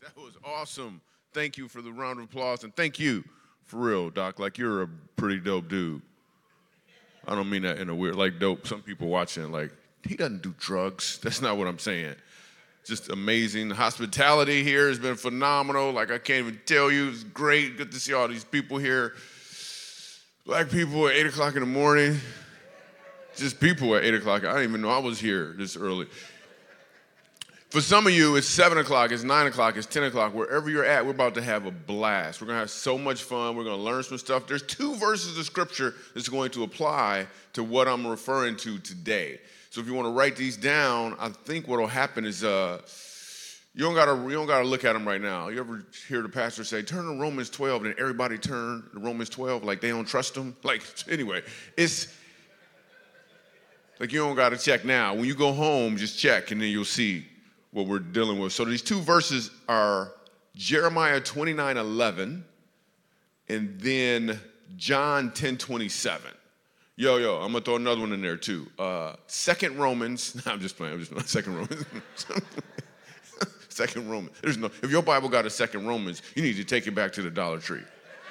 That was awesome. Thank you for the round of applause, and thank you, for real, Doc. Like, you're a pretty dope dude. I don't mean that in a weird, like, dope. Some people watching, like, he doesn't do drugs. That's not what I'm saying. Just amazing. The hospitality here has been phenomenal. Like, I can't even tell you. It's great. Good to see all these people here. Black people at 8 o'clock in the morning. Just people at 8 o'clock. I didn't even know I was here this early. For some of you, it's 7 o'clock, it's 9 o'clock, it's 10 o'clock. Wherever you're at, we're about to have a blast. We're going to have so much fun. We're going to learn some stuff. There's 2 verses of Scripture that's going to apply to what I'm referring to today. So if you want to write these down, I think what will happen is you don't gotta look at them right now. You ever hear the pastor say, turn to Romans 12, and everybody turn to Romans 12 like they don't trust them? Like, anyway, it's like you don't got to check now. When you go home, just check, and then you'll see what we're dealing with. So these 2 verses are Jeremiah 29:11 and then John 10:27. Yo, I'm gonna throw another one in there too. Second Romans. No, I'm just playing. Second Romans. Second Romans. If your Bible got a Second Romans, you need to take it back to the Dollar Tree.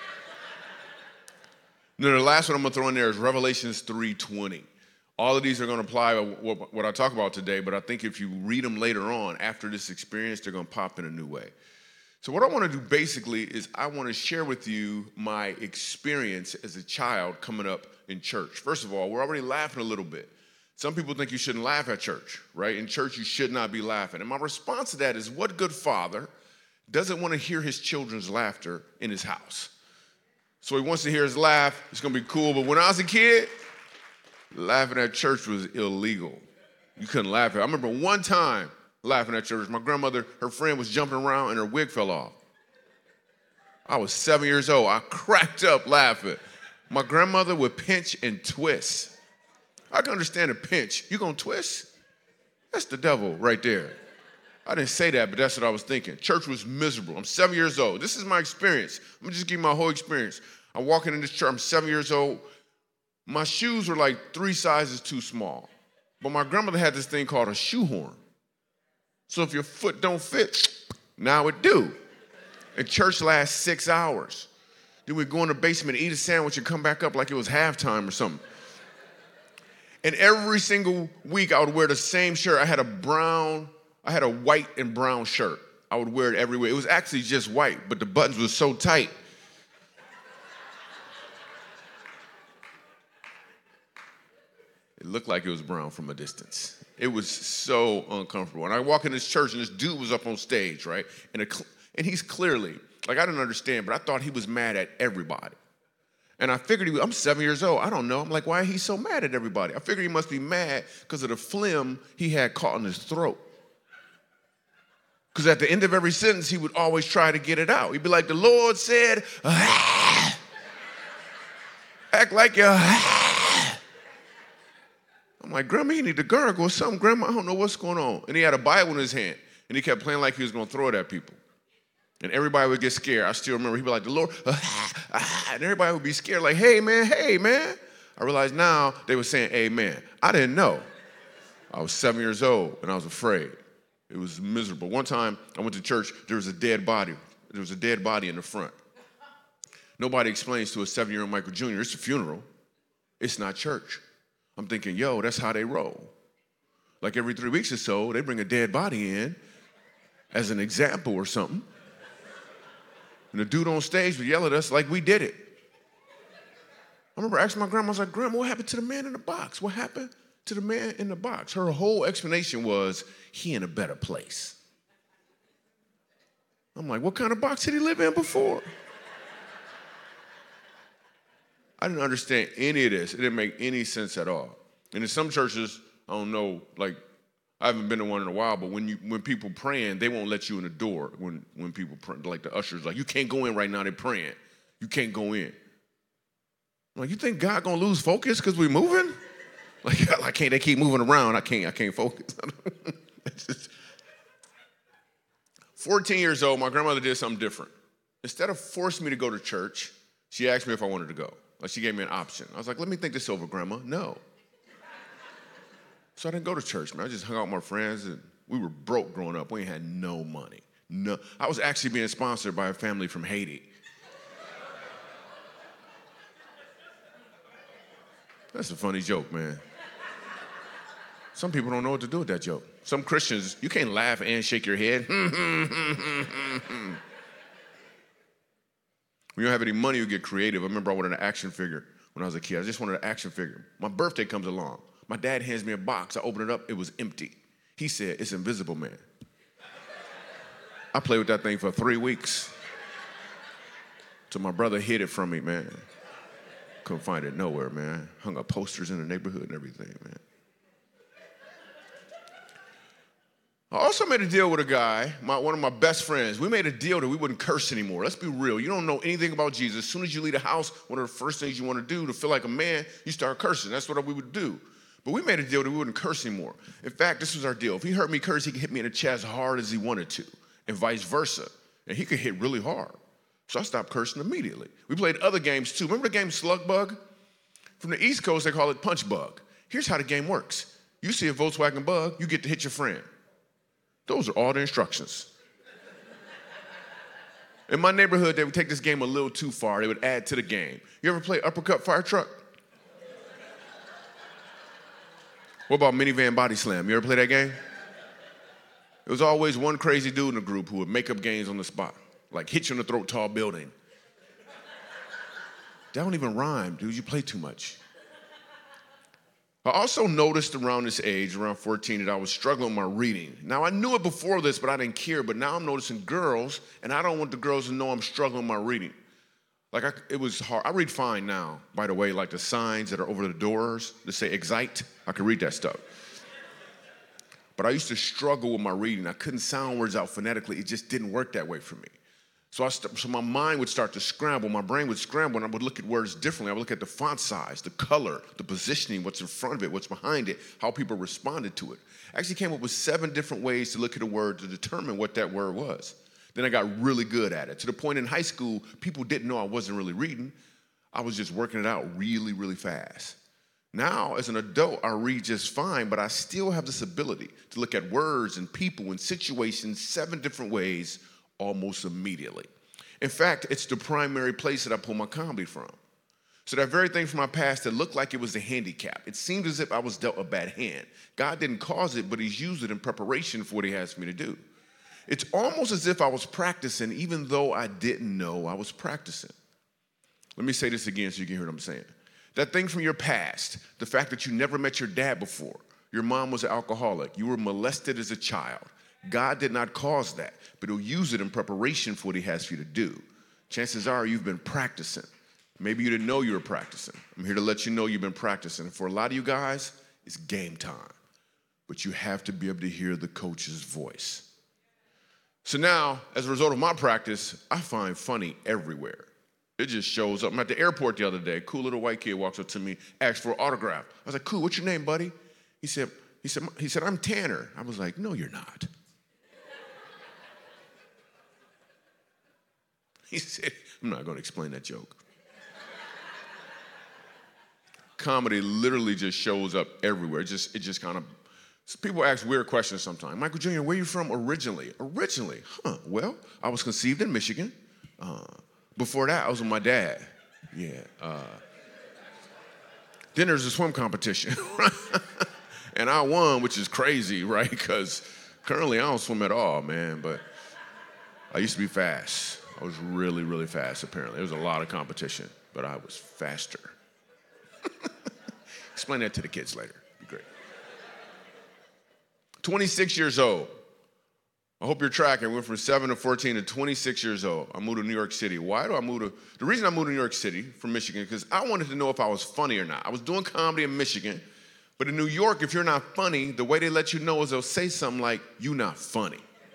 Then the last one I'm gonna throw in there is Revelations 3:20. All of these are going to apply to what I talk about today, but I think if you read them later on, after this experience, they're going to pop in a new way. So what I want to do basically is I want to share with you my experience as a child coming up in church. First of all, we're already laughing a little bit. Some people think you shouldn't laugh at church, right? In church, you should not be laughing. And my response to that is, what good father doesn't want to hear his children's laughter in his house? So he wants to hear his laugh. It's going to be cool. But when I was a kid, laughing at church was illegal. You couldn't laugh at it. I remember one time laughing at church. My grandmother, her friend was jumping around and her wig fell off. I was 7 years old. I cracked up laughing. My grandmother would pinch and twist. I can understand a pinch. You gonna twist? That's the devil right there. I didn't say that, but that's what I was thinking. Church was miserable. I'm 7 years old. This is my experience. I'm gonna just give you my whole experience. I'm walking in this church. I'm 7 years old. My shoes were like 3 sizes too small. But my grandmother had this thing called a shoehorn. So if your foot don't fit, now it do. And church lasts 6 hours. Then we'd go in the basement, eat a sandwich, and come back up like it was halftime or something. And every single week I would wear the same shirt. I had a white and brown shirt. I would wear it everywhere. It was actually just white, but the buttons were so tight. It looked like it was brown from a distance. It was so uncomfortable. And I walk in this church, and this dude was up on stage, right? And he's clearly, like, I didn't understand, but I thought he was mad at everybody. And I figured I'm 7 years old. I don't know. I'm like, why is he so mad at everybody? I figured he must be mad because of the phlegm he had caught in his throat. Because at the end of every sentence, he would always try to get it out. He'd be like, the Lord said, ah. Act like you're I'm like, Grandma, you need to gargle or something. Grandma, I don't know what's going on. And he had a Bible in his hand, and he kept playing like he was going to throw it at people. And everybody would get scared. I still remember he'd be like, the Lord, and everybody would be scared, like, hey, man. I realized now they were saying amen. I didn't know. I was 7 years old, and I was afraid. It was miserable. One time I went to church, there was a dead body. There was a dead body in the front. Nobody explains to a 7-year-old Michael Jr., it's a funeral. It's not church. I'm thinking, yo, that's how they roll. Like every 3 weeks or so, they bring a dead body in as an example or something. And the dude on stage would yell at us like we did it. I remember asking my grandma, I was like, Grandma, what happened to the man in the box? What happened to the man in the box? Her whole explanation was, he in a better place. I'm like, what kind of box did he live in before? I didn't understand any of this. It didn't make any sense at all. And in some churches, I don't know, like, I haven't been to one in a while, but when people praying, they won't let you in the door when people pray. Like the ushers, like, you can't go in right now, they're praying. You can't go in. I'm like, you think God gonna lose focus because we're moving? Like, I can't, they keep moving around, I can't focus. 14 years old, my grandmother did something different. Instead of forcing me to go to church, she asked me if I wanted to go. Like, she gave me an option. I was like, let me think this over, Grandma. No. So I didn't go to church, man. I just hung out with my friends, and we were broke growing up. We ain't had no money. No, I was actually being sponsored by a family from Haiti. That's a funny joke, man. Some people don't know what to do with that joke. Some Christians, you can't laugh and shake your head. When you don't have any money, you get creative. I remember I wanted an action figure when I was a kid. I just wanted an action figure. My birthday comes along. My dad hands me a box. I open it up. It was empty. He said, "It's Invisible Man." I played with that thing for 3 weeks till my brother hid it from me, man. Couldn't find it nowhere, man. Hung up posters in the neighborhood and everything, man. I also made a deal with a guy, one of my best friends. We made a deal that we wouldn't curse anymore. Let's be real. You don't know anything about Jesus. As soon as you leave the house, one of the first things you want to do to feel like a man, you start cursing. That's what we would do. But we made a deal that we wouldn't curse anymore. In fact, this was our deal. If he heard me curse, he could hit me in the chest as hard as he wanted to, and vice versa. And he could hit really hard. So I stopped cursing immediately. We played other games too. Remember the game Slug Bug? From the East Coast, they call it Punch Bug. Here's how the game works. You see a Volkswagen Bug, you get to hit your friend. Those are all the instructions. In my neighborhood, they would take this game a little too far. They would add to the game. You ever play Uppercut Fire Truck? What about Minivan Body Slam? You ever play that game? There was always one crazy dude in the group who would make up games on the spot, like hit you in the throat, tall building. That don't even rhyme, dude. You play too much. I also noticed around this age, around 14, that I was struggling with my reading. Now, I knew it before this, but I didn't care. But now I'm noticing girls, and I don't want the girls to know I'm struggling with my reading. It was hard. I read fine now, by the way, like the signs that are over the doors that say Excite. I can read that stuff. But I used to struggle with my reading. I couldn't sound words out phonetically. It just didn't work that way for me. So my mind would start to scramble. My brain would scramble, and I would look at words differently. I would look at the font size, the color, the positioning, what's in front of it, what's behind it, how people responded to it. I actually came up with 7 different ways to look at a word to determine what that word was. Then I got really good at it, to the point in high school, people didn't know I wasn't really reading. I was just working it out really, really fast. Now, as an adult, I read just fine, but I still have this ability to look at words and people and situations 7 different ways almost immediately. In fact, it's the primary place that I pull my comedy from. So that very thing from my past that looked like it was a handicap, it seemed as if I was dealt a bad hand. God didn't cause it, but he's used it in preparation for what he has for me to do. It's almost as if I was practicing, even though I didn't know I was practicing. Let me say this again so you can hear what I'm saying. That thing from your past, the fact that you never met your dad before, your mom was an alcoholic, you were molested as a child. God did not cause that, but he'll use it in preparation for what he has for you to do. Chances are you've been practicing. Maybe you didn't know you were practicing. I'm here to let you know you've been practicing. And for a lot of you guys, it's game time. But you have to be able to hear the coach's voice. So now, as a result of my practice, I find funny everywhere. It just shows up. I'm at the airport the other day. A cool little white kid walks up to me, asks for an autograph. I was like, "Cool, what's your name, buddy?" He said, "I'm Tanner." I was like, "No, you're not." He said, I'm not going to explain that joke. Comedy literally just shows up everywhere. It just kind of, people ask weird questions sometimes. "Michael Jr., where are you from originally?" Originally? Well, I was conceived in Michigan. Before that, I was with my dad. Yeah. Then there's a swim competition. And I won, which is crazy, right? Because currently I don't swim at all, man. But I used to be fast. I was really, really fast, apparently. There was a lot of competition, but I was faster. Explain that to the kids later. It'd be great. 26 years old. I hope you're tracking. We went from 7 to 14 to 26 years old. I moved to New York City. Why do I move to? The reason I moved to New York City from Michigan, because I wanted to know if I was funny or not. I was doing comedy in Michigan, but in New York, if you're not funny, the way they let you know is they'll say something like, "You're not funny."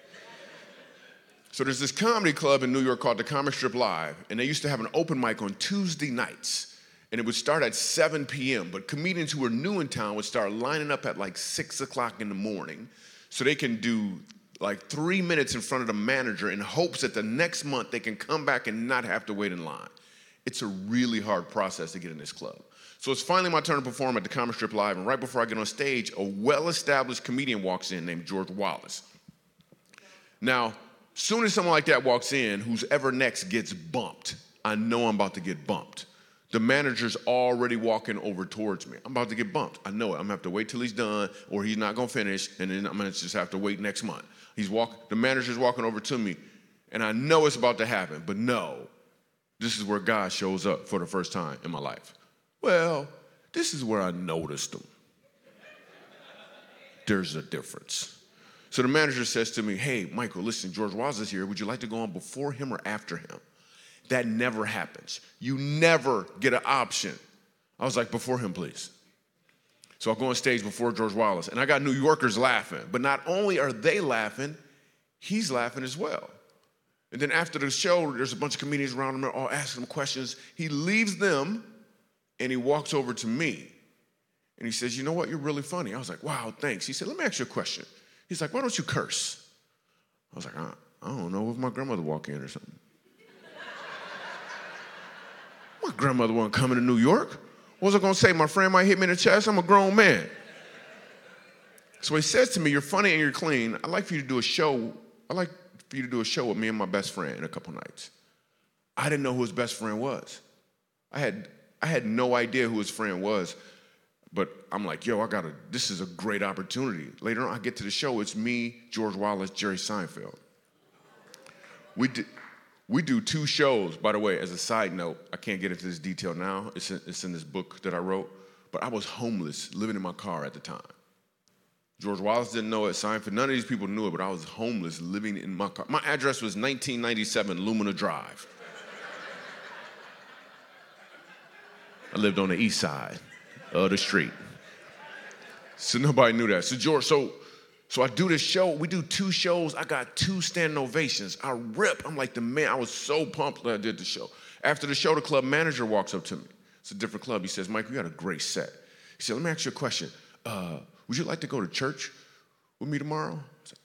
So there's this comedy club in New York called the Comic Strip Live, and they used to have an open mic on Tuesday nights, and it would start at 7 p.m., but comedians who were new in town would start lining up at like 6 o'clock in the morning so they can do like 3 minutes in front of the manager in hopes that the next month they can come back and not have to wait in line. It's a really hard process to get in this club. So it's finally my turn to perform at the Comic Strip Live, and right before I get on stage, a well-established comedian walks in named George Wallace. Now, Soon as someone like that walks in, who's ever next gets bumped, I know I'm about to get bumped. The manager's already walking over towards me. I'm about to get bumped. I know it. I'm gonna have to wait till he's done, or he's not gonna finish, and then I'm gonna just have to wait next month. The manager's walking over to me, and I know it's about to happen, but no, this is where God shows up for the first time in my life. Well, this is where I noticed him. There's a difference. So the manager says to me, hey, Michael, listen, George Wallace is here. Would you like to go on before him or after him? That never happens. You never get an option. I was like, before him, please. So I go on stage before George Wallace, and I got New Yorkers laughing. But not only are they laughing, he's laughing as well. And then after the show, there's a bunch of comedians around him, they're all asking him questions. He leaves them, and he walks over to me. And he says, you know what, you're really funny. I was like, wow, thanks. He said, let me ask you a question. He's like, why don't you curse? I was like, I don't know, if my grandmother walk in or something. My grandmother wasn't coming to New York. What was I gonna say? My friend might hit me in the chest? I'm a grown man. So he says to me, you're funny and you're clean. I'd like for you to do a show. I'd like for you to do a show with me and my best friend in a couple nights. I didn't know who his best friend was. I had no idea who his friend was, but I'm like, yo, this is a great opportunity. Later on, I get to the show, it's me, George Wallace, Jerry Seinfeld. We do 2 shows, by the way, as a side note. I can't get into this detail now. It's in this book that I wrote. But I was homeless, living in my car at the time. George Wallace didn't know it, Seinfeld. None of these people knew it, but I was homeless, living in my car. My address was 1997 Lumina Drive. I lived on the east side of the street. So nobody knew that. So George, so I do this show. We do 2 shows. I got 2 standing ovations. I rip. I'm like the man. I was so pumped that I did the show. After the show, the club manager walks up to me. It's a different club. He says, Mike, you got a great set. He said, let me ask you a question. Would you like to go to church with me tomorrow? I said,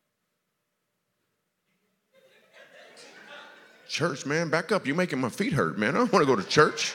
church, man, back up. You're making my feet hurt, man. I don't want to go to church.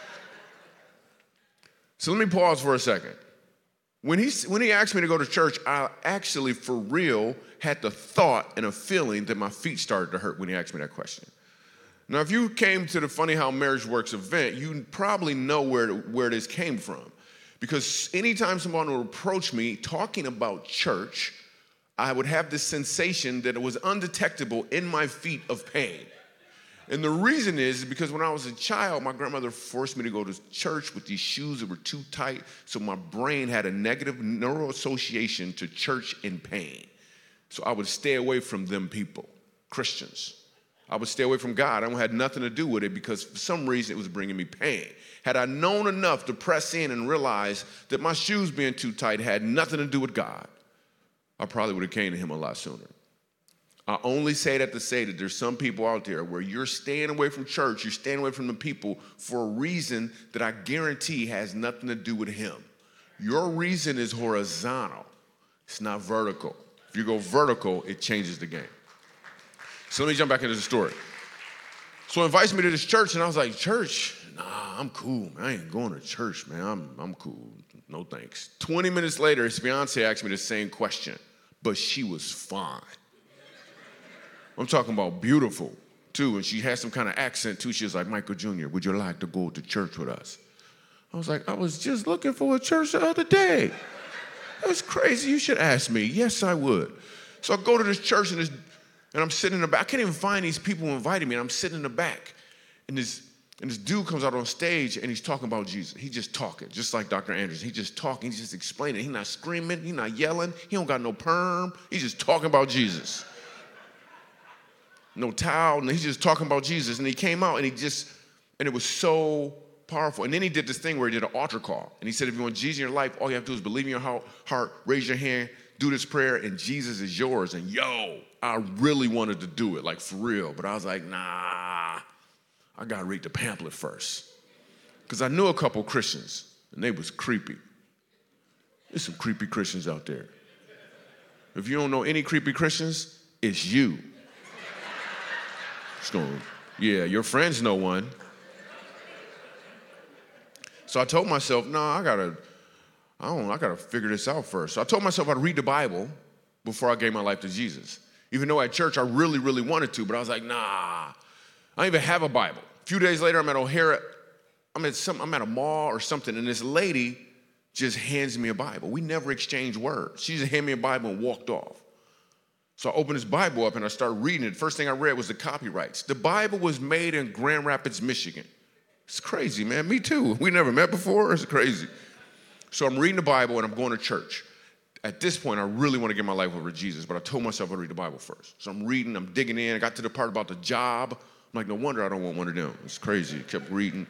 So let me pause for a second. When he asked me to go to church, I actually, for real, had the thought and a feeling that my feet started to hurt when he asked me that question. Now, if you came to the Funny How Marriage Works event, you probably know where this came from. Because anytime someone would approach me talking about church, I would have this sensation that it was undetectable in my feet of pain. And the reason is because when I was a child, my grandmother forced me to go to church with these shoes that were too tight, so my brain had a negative neural association to church and pain. So I would stay away from them people, Christians. I would stay away from God. I had nothing to do with it because for some reason it was bringing me pain. Had I known enough to press in and realize that my shoes being too tight had nothing to do with God, I probably would have came to him a lot sooner. I only say that to say that there's some people out there where you're staying away from church, you're staying away from the people for a reason that I guarantee has nothing to do with him. Your reason is horizontal. It's not vertical. If you go vertical, it changes the game. So let me jump back into the story. So he invites me to this church, and I was like, church? Nah, I'm cool, man. I ain't going to church, man. I'm cool. No thanks. 20 minutes later, his fiance asked me the same question, but she was fine. I'm talking about beautiful, too, and she had some kind of accent, too. She was like, Michael Jr., would you like to go to church with us? I was like, I was just looking for a church the other day. That's crazy. You should ask me. Yes, I would. So I go to this church, and I'm sitting in the back. I can't even find these people who invited me, and I'm sitting in the back. And this dude comes out on stage, and he's talking about Jesus. He's just talking, just like Dr. Andrews. He's just talking. He's just explaining. He's not screaming. He's not yelling. He don't got no perm. He's just talking about Jesus. No towel, and he's just talking about Jesus. And he came out, and it was so powerful. And then he did this thing where he did an altar call. And he said, if you want Jesus in your life, all you have to do is believe in your heart, raise your hand, do this prayer, and Jesus is yours. And I really wanted to do it, like for real. But I was like, nah, I got to read the pamphlet first. Because I knew a couple Christians, and they was creepy. There's some creepy Christians out there. If you don't know any creepy Christians, it's you. Yeah, your friends know one. So I told myself, I gotta figure this out first. So I told myself I'd read the Bible before I gave my life to Jesus. Even though at church I really, really wanted to, but I was like, nah, I don't even have a Bible. A few days later, I'm at O'Hara, I'm at a mall or something, and this lady just hands me a Bible. We never exchanged words. She just handed me a Bible and walked off. So I opened this Bible up and I started reading it. First thing I read was the copyrights. The Bible was made in Grand Rapids, Michigan. It's crazy, man. Me too. We never met before. It's crazy. So I'm reading the Bible and I'm going to church. At this point, I really want to get my life over to Jesus, but I told myself I'd read the Bible first. So I'm reading, I'm digging in. I got to the part about the job. I'm like, no wonder I don't want one of them. It's crazy. Kept reading,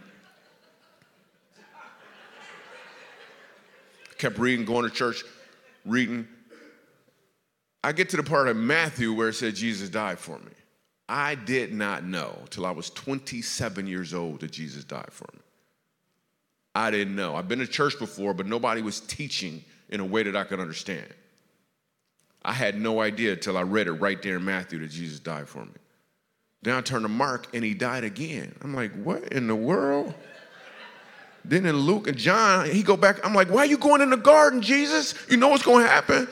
going to church, reading. I get to the part of Matthew where it said Jesus died for me. I did not know till I was 27 years old that Jesus died for me. I didn't know. I've been to church before, but nobody was teaching in a way that I could understand. I had no idea till I read it right there in Matthew that Jesus died for me. Then I turned to Mark and he died again. I'm like, what in the world? Then in Luke and John, he go back. I'm like, why are you going in the garden, Jesus? You know what's going to happen?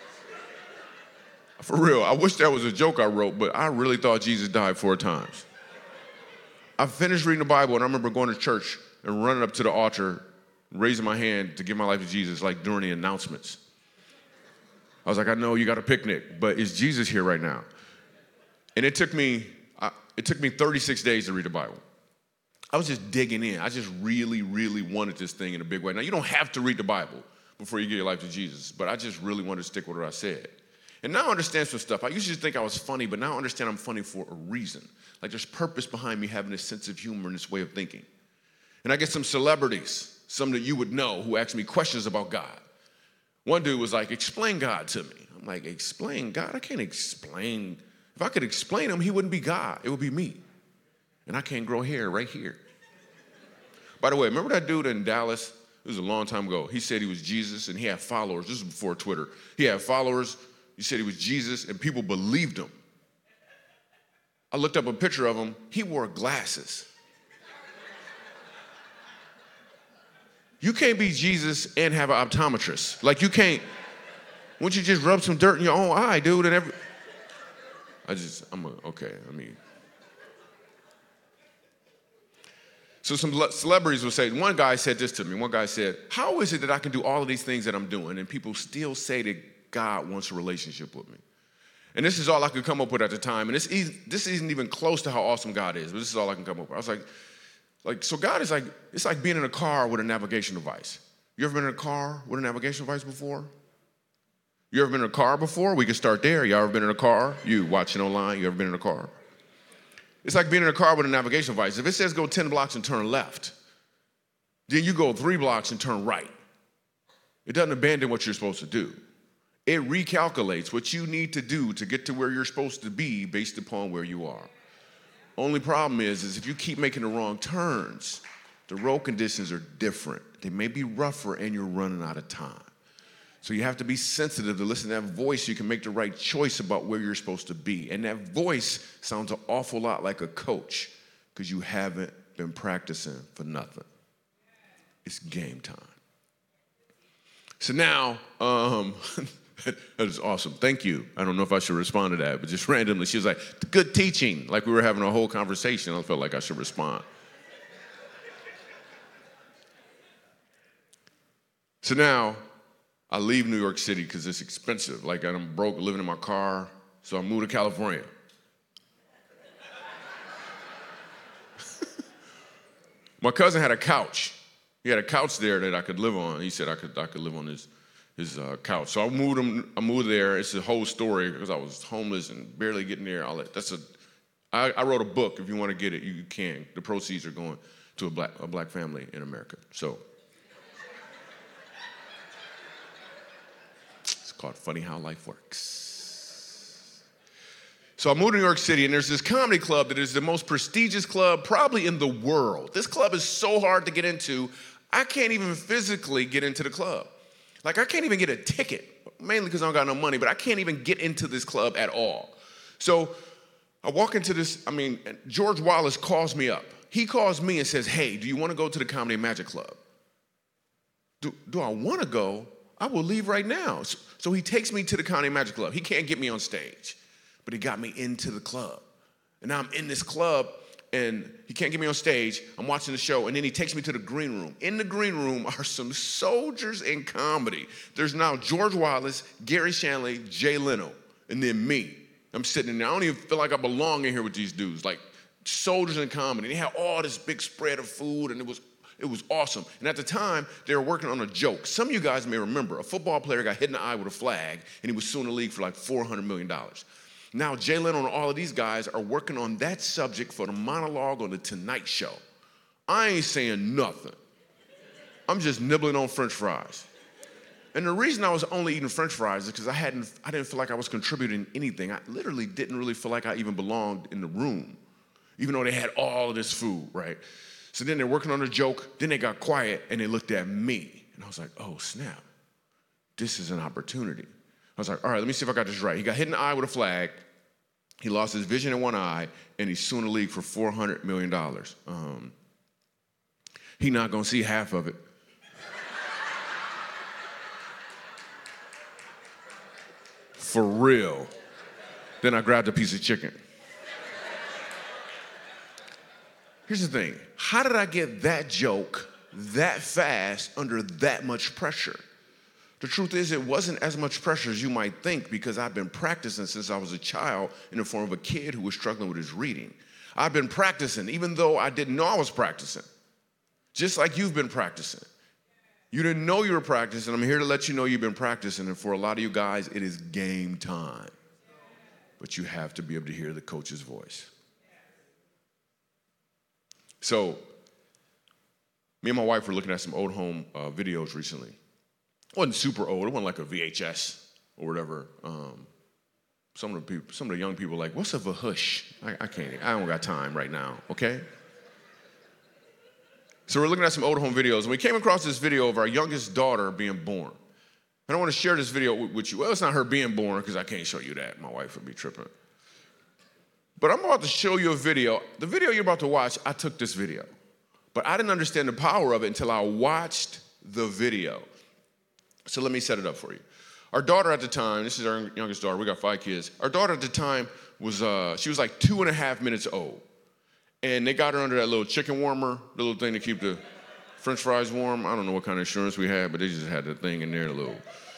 For real, I wish that was a joke I wrote, but I really thought Jesus died 4 times. I finished reading the Bible, and I remember going to church and running up to the altar, raising my hand to give my life to Jesus, like during the announcements. I was like, I know you got a picnic, but is Jesus here right now? And it took me 36 days to read the Bible. I was just digging in. I just really, really wanted this thing in a big way. Now, you don't have to read the Bible before you give your life to Jesus, but I just really wanted to stick with what I said. And now I understand some stuff. I used to think I was funny, but now I understand I'm funny for a reason. Like there's purpose behind me having this sense of humor and this way of thinking. And I get some celebrities, some that you would know, who ask me questions about God. One dude was like, explain God to me. I'm like, explain God? I can't explain. If I could explain him, he wouldn't be God. It would be me. And I can't grow hair right here. By the way, remember that dude in Dallas? It was a long time ago. He said he was Jesus and he had followers. This was before Twitter. He had followers. He said he was Jesus, and people believed him. I looked up a picture of him. He wore glasses. You can't be Jesus and have an optometrist. Like you can't. Wouldn't you just rub some dirt in your own eye, dude? And okay. So some celebrities will say, one guy said this to me. One guy said, how is it that I can do all of these things that I'm doing, and people still say that God wants a relationship with me? And this is all I could come up with at the time. And this isn't even close to how awesome God is, but this is all I can come up with. I was like, so God is like, it's like being in a car with a navigation device. You ever been in a car with a navigation device before? You ever been in a car before? We can start there. You ever been in a car? You watching online, you ever been in a car? It's like being in a car with a navigation device. If it says go 10 blocks and turn left, then you go 3 blocks and turn right. It doesn't abandon what you're supposed to do. It recalculates what you need to do to get to where you're supposed to be based upon where you are. Only problem is if you keep making the wrong turns, the road conditions are different. They may be rougher and you're running out of time. So you have to be sensitive to listen to that voice so you can make the right choice about where you're supposed to be. And that voice sounds an awful lot like a coach because you haven't been practicing for nothing. It's game time. So now, that is awesome. Thank you. I don't know if I should respond to that, but just randomly, she was like, good teaching. Like we were having a whole conversation. I felt like I should respond. So now, I leave New York City because it's expensive. Like I'm broke, living in my car, so I moved to California. My cousin had a couch. He had a couch there that I could live on. He said I could live on his couch. So I moved there. It's a whole story because I was homeless and barely getting there. I wrote a book. If you want to get it, you can. The proceeds are going to a black family in America. So it's called Funny How Life Works. So I moved to New York City, and there's this comedy club that is the most prestigious club probably in the world. This club is so hard to get into, I can't even physically get into the club. Like, I can't even get a ticket, mainly because I don't got no money, but I can't even get into this club at all. So I walk into this, George Wallace calls me up. He calls me and says, hey, do you want to go to the Comedy and Magic Club? Do I want to go? I will leave right now. So he takes me to the Comedy and Magic Club. He can't get me on stage. but he got me into the club. And now I'm in this club, and he can't get me on stage. I'm watching the show, and then he takes me to the green room. In the green room are some soldiers in comedy. There's now George Wallace, Gary Shanley, Jay Leno, and then me. I'm sitting in there. I don't even feel like I belong in here with these dudes, like soldiers in comedy. They had all this big spread of food, and it was awesome. And at the time, they were working on a joke. Some of you guys may remember, a football player got hit in the eye with a flag, and he was suing the league for like $400 million. Now, Jay Leno and all of these guys are working on that subject for the monologue on the Tonight Show. I ain't saying nothing. I'm just nibbling on French fries. And the reason I was only eating French fries is because I didn't feel like I was contributing anything. I literally didn't really feel like I even belonged in the room, even though they had all of this food, right? So then they're working on a joke, then they got quiet, and they looked at me. And I was like, oh, snap. This is an opportunity. I was like, all right, let me see if I got this right. He got hit in the eye with a flag. He lost his vision in one eye, and he's suing the league for $400 million. He not going to see half of it. For real. Then I grabbed a piece of chicken. Here's the thing. How did I get that joke that fast under that much pressure? The truth is, it wasn't as much pressure as you might think because I've been practicing since I was a child in the form of a kid who was struggling with his reading. I've been practicing even though I didn't know I was practicing. Just like you've been practicing. You didn't know you were practicing. I'm here to let you know you've been practicing. And for a lot of you guys, it is game time. But you have to be able to hear the coach's voice. So, me and my wife were looking at some old home videos recently. It wasn't super old. It wasn't like a VHS or whatever. Some of the young people are like, what's a vahush? I don't got time right now, okay? So we're looking at some old home videos, and we came across this video of our youngest daughter being born. And I want to share this video with you. Well, it's not her being born, because I can't show you that. My wife would be tripping. But I'm about to show you a video. The video you're about to watch, I took this video. But I didn't understand the power of it until I watched the video. So let me set it up for you. Our daughter at the time, this is our youngest daughter, we got 5 kids. Our daughter at the time was, she was like 2.5 minutes old. And they got her under that little chicken warmer, the little thing to keep the French fries warm. I don't know what kind of insurance we had, but they just had that thing in there, a little.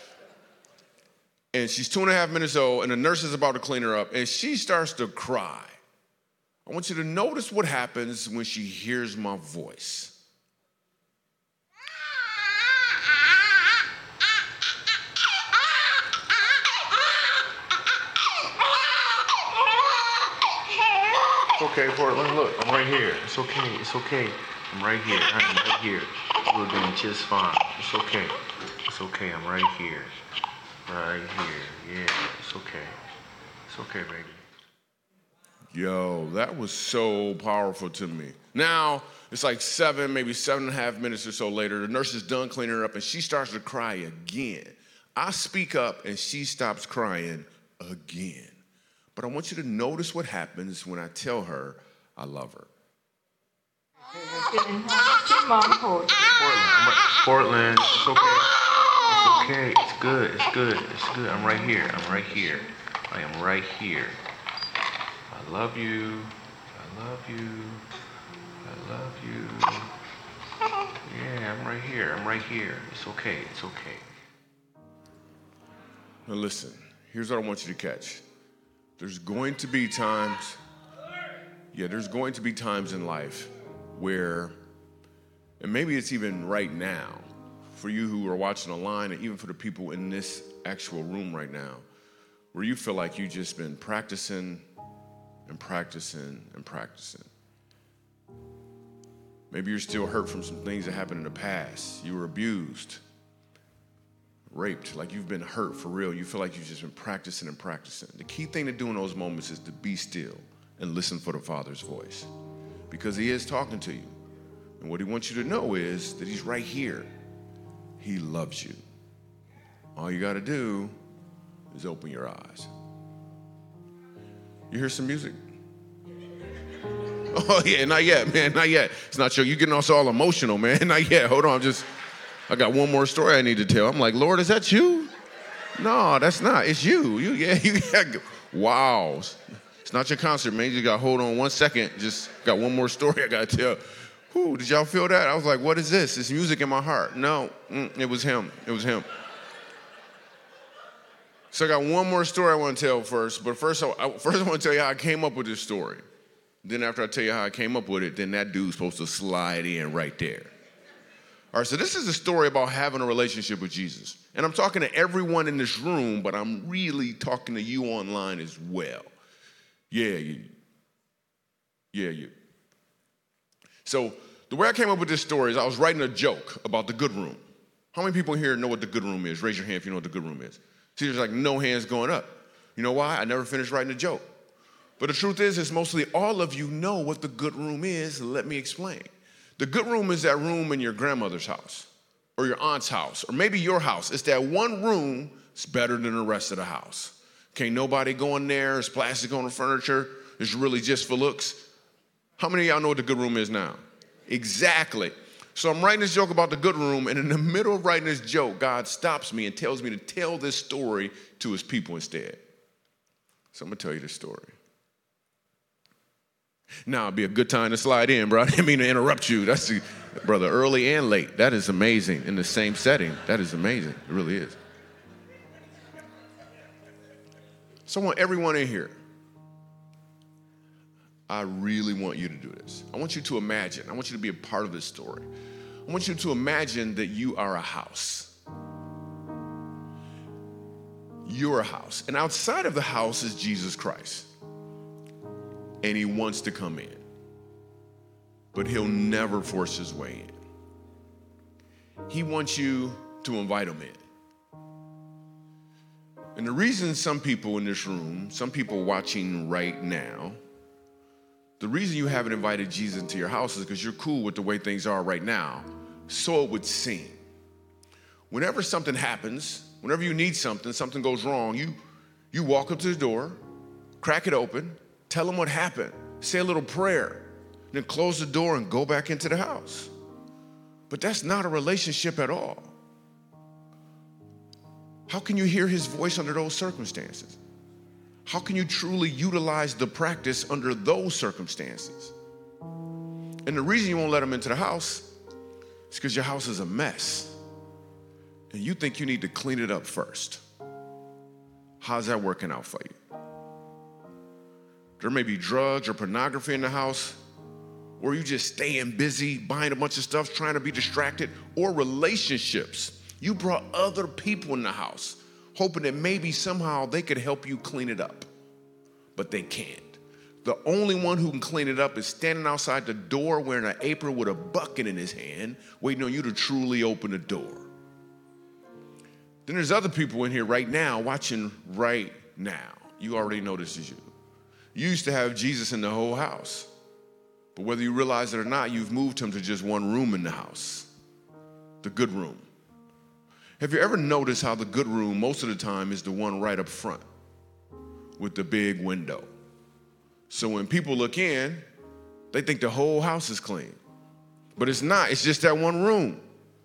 And she's 2.5 minutes old, and the nurse is about to clean her up, and she starts to cry. I want you to notice what happens when she hears my voice. It's okay, Portland, look, I'm right here. It's okay, it's okay. I'm right here, I'm right here. We're doing just fine. It's okay. It's okay, I'm right here. Right here, yeah, it's okay. It's okay, baby. Yo, that was so powerful to me. Now, it's like 7, maybe 7.5 minutes or so later, the nurse is done cleaning her up and she starts to cry again. I speak up and she stops crying again. But I want you to notice what happens when I tell her I love her. Portland, it's okay. It's okay, it's good, it's good, it's good. I'm right here, I'm right here. I am right here. I love you, I love you, I love you. Yeah, I'm right here, I'm right here. It's okay, it's okay. Now listen, here's what I want you to catch. There's going to be times in life where, and maybe it's even right now, for you who are watching online, and even for the people in this actual room right now, where you feel like you've just been practicing and practicing and practicing. Maybe you're still hurt from some things that happened in the past. You were abused, raped, like you've been hurt for real. You feel like you've just been practicing and practicing. The key thing to do in those moments is to be still and listen for the Father's voice, because he is talking to you. And what he wants you to know is that he's right here. He loves you. All you got to do is open your eyes. You hear some music? Oh, yeah, not yet, man, not yet. It's not sure. You're getting us all emotional, man. Not yet. Hold on, I got one more story I need to tell. I'm like, Lord, is that you? No, that's not. It's you. You got Wow. It's not your concert, man. You just got to hold on 1 second. Just got one more story I got to tell. Whew, did y'all feel that? I was like, what is this? It's music in my heart. No, it was him. It was him. So I got one more story I want to tell first. But first I want to tell you how I came up with this story. Then after I tell you how I came up with it, then that dude's supposed to slide in right there. All right, so this is a story about having a relationship with Jesus. And I'm talking to everyone in this room, but I'm really talking to you online as well. Yeah, you. So the way I came up with this story is I was writing a joke about the good room. How many people here know what the good room is? Raise your hand if you know what the good room is. See, there's like no hands going up. You know why? I never finished writing a joke. But the truth is mostly all of you know what the good room is. Let me explain. The good room is that room in your grandmother's house or your aunt's house or maybe your house. It's that one room that's better than the rest of the house. Can't nobody go in there. It's plastic on the furniture. It's really just for looks. How many of y'all know what the good room is now? Exactly. So I'm writing this joke about the good room, and in the middle of writing this joke, God stops me and tells me to tell this story to his people instead. So I'm going to tell you this story. Now, it'd be a good time to slide in, bro. I didn't mean to interrupt you. That's brother, early and late. That is amazing. In the same setting. That is amazing. It really is. So I want everyone in here. I really want you to do this. I want you to imagine. I want you to be a part of this story. I want you to imagine that you are a house. You're a house. And outside of the house is Jesus Christ. And he wants to come in. But he'll never force his way in. He wants you to invite him in. And the reason some people in this room, some people watching right now, the reason you haven't invited Jesus into your house is because you're cool with the way things are right now. So it would seem. Whenever something happens, whenever you need something, something goes wrong, you walk up to the door, crack it open, tell them what happened, say a little prayer, then close the door and go back into the house. But that's not a relationship at all. How can you hear his voice under those circumstances? How can you truly utilize the practice under those circumstances? And the reason you won't let him into the house is because your house is a mess. And you think you need to clean it up first. How's that working out for you? There may be drugs or pornography in the house, or you just staying busy, buying a bunch of stuff, trying to be distracted, or relationships. You brought other people in the house, hoping that maybe somehow they could help you clean it up, but they can't. The only one who can clean it up is standing outside the door wearing an apron with a bucket in his hand, waiting on you to truly open the door. Then there's other people in here right now, watching right now. You already know this is you. You used to have Jesus in the whole house, but whether you realize it or not, you've moved him to just one room in the house, the good room. Have you ever noticed how the good room most of the time is the one right up front with the big window? So when people look in, they think the whole house is clean. But it's not, it's just that one room.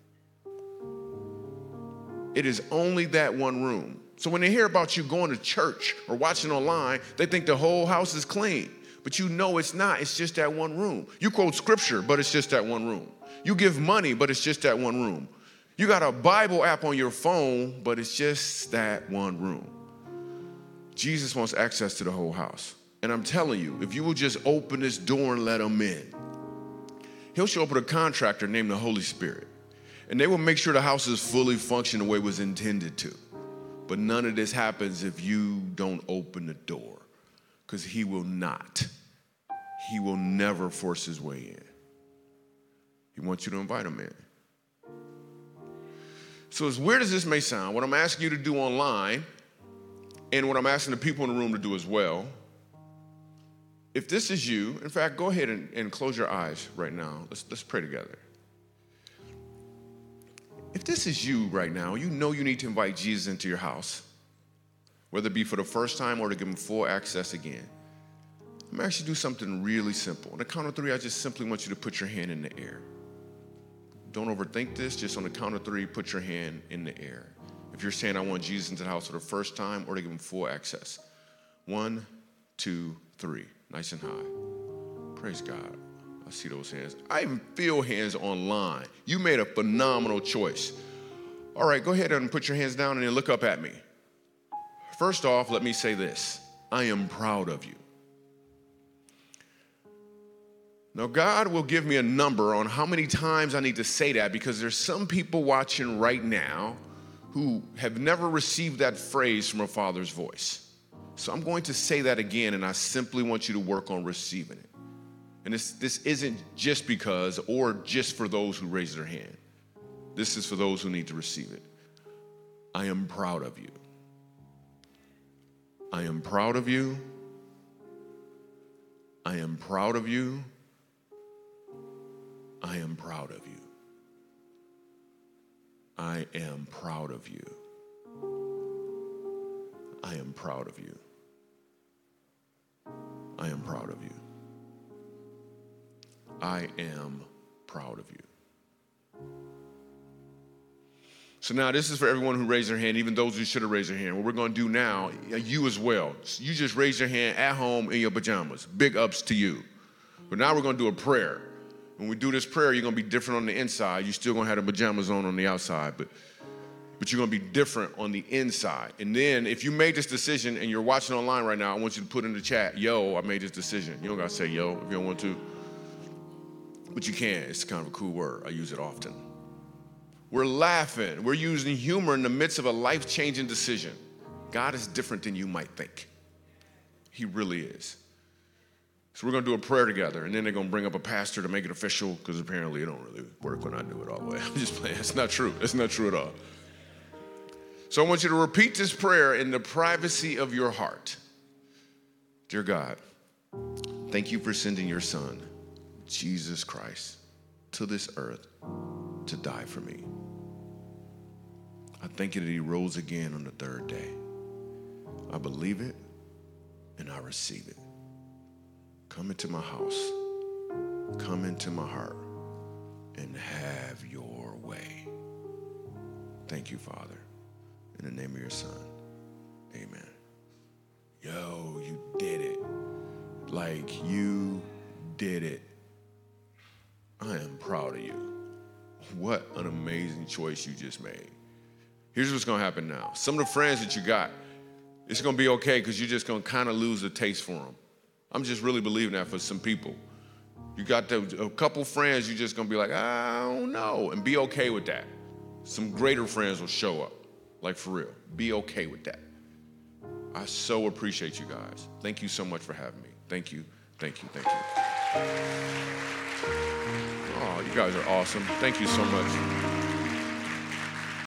It is only that one room. So when they hear about you going to church or watching online, they think the whole house is clean. But you know it's not, it's just that one room. You quote scripture, but it's just that one room. You give money, but it's just that one room. You got a Bible app on your phone, but it's just that one room. Jesus wants access to the whole house. And I'm telling you, if you will just open this door and let him in, he'll show up with a contractor named the Holy Spirit. And they will make sure the house is fully functioning the way it was intended to. But none of this happens if you don't open the door, because he will not. He will never force his way in. He wants you to invite him in. So as weird as this may sound, what I'm asking you to do online, and what I'm asking the people in the room to do as well, if this is you, in fact, go ahead and close your eyes right now. Let's pray together. If this is you right now, you know you need to invite Jesus into your house, whether it be for the first time or to give him full access again. I'm going to ask you to do something really simple. On the count of 3, I just simply want you to put your hand in the air. Don't overthink this. Just on the count of 3, put your hand in the air. If you're saying, I want Jesus into the house for the first time or to give him full access. 1, 2, 3. Nice and high. Praise God. I see those hands. I even feel hands online. You made a phenomenal choice. All right, go ahead and put your hands down and then look up at me. First off, let me say this. I am proud of you. Now, God will give me a number on how many times I need to say that, because there's some people watching right now who have never received that phrase from a father's voice. So I'm going to say that again, and I simply want you to work on receiving it. And this isn't just because or just for those who raise their hand. This is for those who need to receive it. I am proud of you. I am proud of you. I am proud of you. I am proud of you. I am proud of you. I am proud of you. I am proud of you. I am proud of you. So now this is for everyone who raised their hand, even those who should have raised their hand. What we're going to do now, you as well. You just raise your hand at home in your pajamas. Big ups to you. But now we're going to do a prayer. When we do this prayer, you're going to be different on the inside. You're still going to have the pajamas on the outside, but you're going to be different on the inside. And then if you made this decision and you're watching online right now, I want you to put in the chat, yo, I made this decision. You don't got to say yo if you don't want to. But you can. It's kind of a cool word. I use it often. We're laughing. We're using humor in the midst of a life-changing decision. God is different than you might think. He really is. So we're going to do a prayer together, and then they're going to bring up a pastor to make it official, because apparently it don't really work when I do it all the way. I'm just playing. It's not true. It's not true at all. So I want you to repeat this prayer in the privacy of your heart. Dear God, thank you for sending your son, Jesus Christ, to this earth to die for me. I thank you that he rose again on the third day. I believe it and I receive it. Come into my house, come into my heart, and have your way. Thank you, Father. In the name of your son, amen. Yo, you did it. Like, you did it. I am proud of you. What an amazing choice you just made. Here's what's going to happen now. Some of the friends that you got, it's going to be okay, because you're just going to kind of lose the taste for them. I'm just really believing that for some people. You got a couple friends, you're just going to be like, I don't know, and be okay with that. Some greater friends will show up, like for real. Be okay with that. I so appreciate you guys. Thank you so much for having me. Thank you, thank you, thank you. Oh, you guys are awesome. Thank you so much.